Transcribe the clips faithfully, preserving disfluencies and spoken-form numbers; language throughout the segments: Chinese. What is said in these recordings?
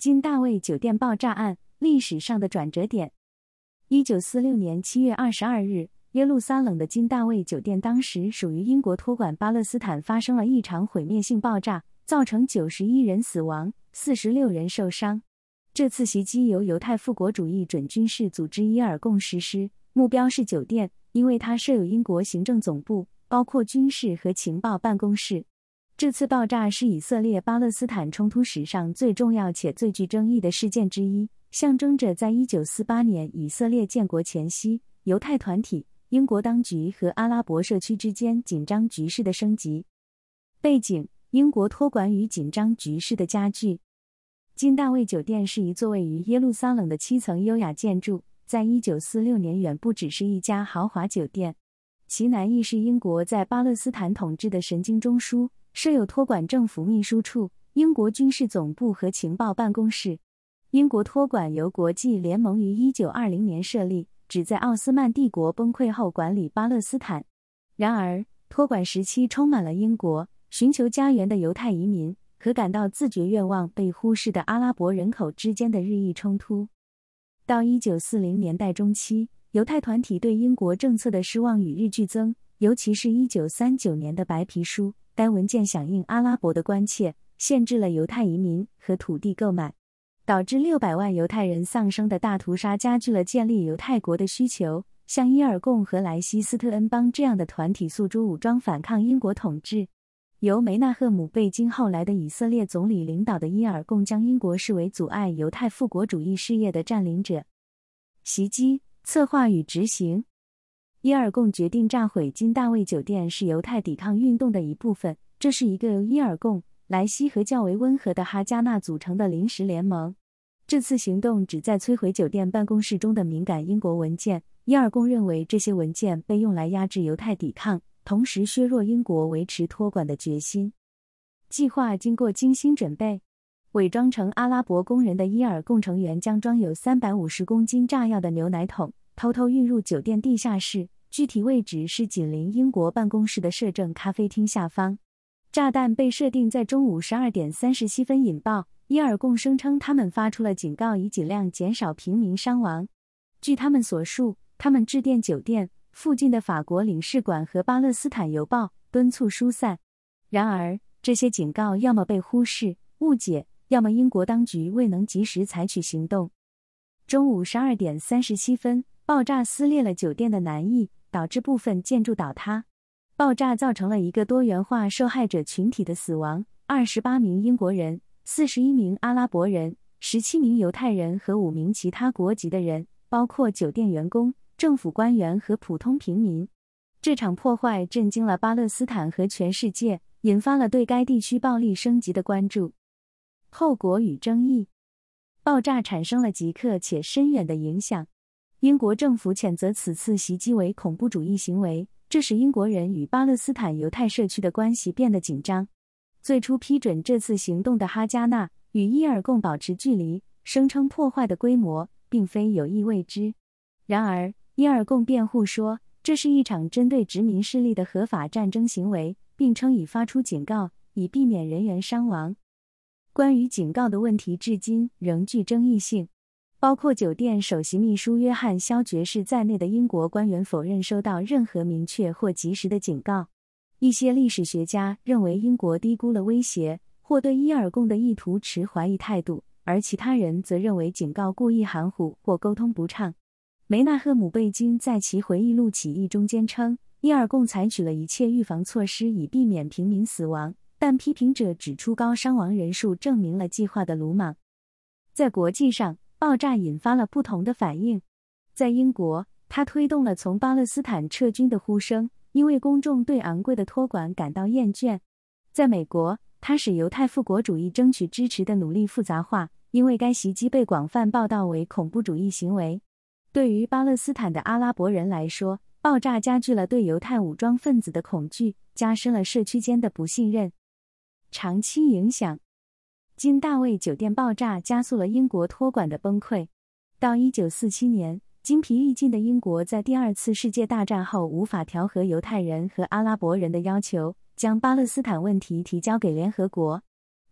金大卫酒店爆炸案，历史上的转折点。一九四六年七月二十二日，耶路撒冷的金大卫酒店当时属于英国托管巴勒斯坦发生了一场毁灭性爆炸，造成九十一人死亡，四十六人受伤。这次袭击由犹太复国主义准军事组织伊尔共实施，目标是酒店，因为它设有英国行政总部，包括军事和情报办公室。这次爆炸是以色列巴勒斯坦冲突史上最重要且最具争议的事件之一，象征着在一九四八年以色列建国前夕，犹太团体、英国当局和阿拉伯社区之间紧张局势的升级。背景：英国托管与紧张局势的加剧。金大卫酒店是一座位于耶路撒冷的七层优雅建筑，在一九四六年远不只是一家豪华酒店，其南翼是英国在巴勒斯坦统治的神经中枢，设有托管政府秘书处、英国军事总部和情报办公室。英国托管由国际联盟于一九二零年设立，旨在奥斯曼帝国崩溃后管理巴勒斯坦。然而，托管时期充满了英国寻求家园的犹太移民和感到自觉愿望被忽视的阿拉伯人口之间的日益冲突。到一九四零年代中期，犹太团体对英国政策的失望与日俱增，尤其是一九三九年的白皮书，该文件响应阿拉伯的关切，限制了犹太移民和土地购买，导致六百万犹太人丧生的大屠杀加剧了建立犹太国的需求。像伊尔共和莱西斯特恩邦这样的团体诉诸武装反抗英国统治。由梅纳赫姆·贝金后来的以色列总理领导的伊尔共将英国视为阻碍犹太复国主义事业的占领者。袭击、策划与执行。伊尔共决定炸毁金大卫酒店是犹太抵抗运动的一部分，这是一个由伊尔共、莱西和较为温和的哈加纳组成的临时联盟。这次行动旨在摧毁酒店办公室中的敏感英国文件，伊尔共认为这些文件被用来压制犹太抵抗，同时削弱英国维持托管的决心。计划经过精心准备，伪装成阿拉伯工人的伊尔共成员将装有三百五十公斤炸药的牛奶桶偷偷运入酒店地下室，具体位置是紧邻英国办公室的摄政咖啡厅下方。炸弹被设定在中午十二点三十七分引爆，伊尔共声称他们发出了警告，以尽量减少平民伤亡。据他们所述，他们致电酒店附近的法国领事馆和巴勒斯坦邮报，敦促疏散。然而，这些警告要么被忽视、误解，要么英国当局未能及时采取行动。中午十二点三十七分，爆炸撕裂了酒店的南翼，导致部分建筑倒塌。爆炸造成了一个多元化受害者群体的死亡，二十八名英国人、四十一名阿拉伯人、十七名犹太人和五名其他国籍的人，包括酒店员工、政府官员和普通平民。这场破坏震惊了巴勒斯坦和全世界，引发了对该地区暴力升级的关注。后果与争议。爆炸产生了即刻且深远的影响。英国政府谴责此次袭击为恐怖主义行为，这使英国人与巴勒斯坦犹太社区的关系变得紧张。最初批准这次行动的哈加纳与伊尔共保持距离，声称破坏的规模并非有意为之。然而，伊尔共辩护说，这是一场针对殖民势力的合法战争行为，并称已发出警告，以避免人员伤亡。关于警告的问题至今仍具争议性。包括酒店首席秘书约翰·肖爵士在内的英国官员否认收到任何明确或及时的警告。一些历史学家认为英国低估了威胁，或对伊尔共的意图持怀疑态度，而其他人则认为警告故意含糊或沟通不畅。梅纳赫姆·贝金在其回忆录起义中间称，伊尔共采取了一切预防措施以避免平民死亡，但批评者指出高伤亡人数证明了计划的鲁莽。在国际上，爆炸引发了不同的反应。在英国，它推动了从巴勒斯坦撤军的呼声，因为公众对昂贵的托管感到厌倦。在美国，它使犹太复国主义争取支持的努力复杂化，因为该袭击被广泛报道为恐怖主义行为。对于巴勒斯坦的阿拉伯人来说，爆炸加剧了对犹太武装分子的恐惧，加深了社区间的不信任。长期影响。金大卫酒店爆炸加速了英国托管的崩溃。到一九四七年，精疲力尽的英国在第二次世界大战后无法调和犹太人和阿拉伯人的要求，将巴勒斯坦问题提交给联合国。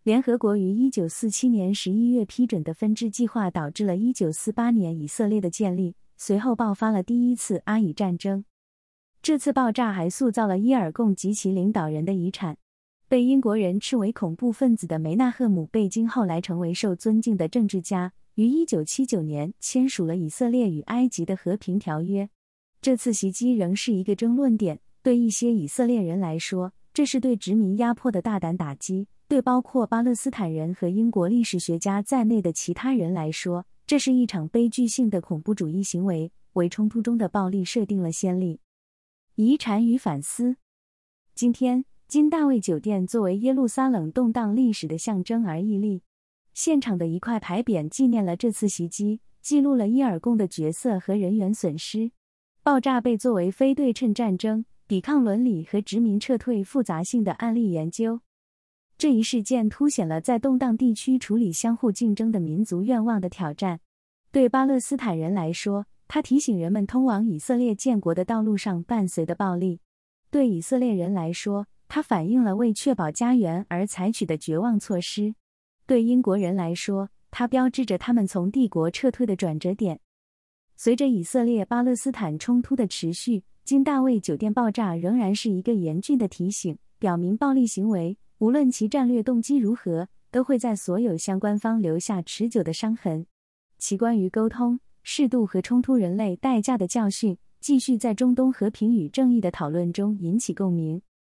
联合国于一九四七年十一月批准的分治计划导致了一九四八年以色列的建立，随后爆发了第一次阿以战争。这次爆炸还塑造了伊尔共及其领导人的遗产。被英国人斥为恐怖分子的梅纳赫姆·贝金后来成为受尊敬的政治家，于一九七九年签署了以色列与埃及的和平条约。这次袭击仍是一个争论点，对一些以色列人来说，这是对殖民压迫的大胆打击；对包括巴勒斯坦人和英国历史学家在内的其他人来说，这是一场悲剧性的恐怖主义行为，为冲突中的暴力设定了先例。遗产与反思。今天，金大卫酒店作为耶路撒冷动荡历史的象征而屹立。现场的一块牌匾纪念了这次袭击，记录了伊尔共的角色和人员损失。爆炸被作为非对称战争、抵抗伦理和殖民撤退复杂性的案例研究。这一事件凸显了在动荡地区处理相互竞争的民族愿望的挑战。对巴勒斯坦人来说，它提醒人们通往以色列建国的道路上伴随的暴力；对以色列人来说，它反映了为确保家园而采取的绝望措施；对英国人来说，它标志着他们从帝国撤退的转折点。随着以色列巴勒斯坦冲突的持续，金大卫酒店爆炸仍然是一个严峻的提醒，表明暴力行为，无论其战略动机如何，都会在所有相关方留下持久的伤痕。其关于沟通、适度和冲突人类代价的教训，继续在中东和平与正义的讨论中引起共鸣。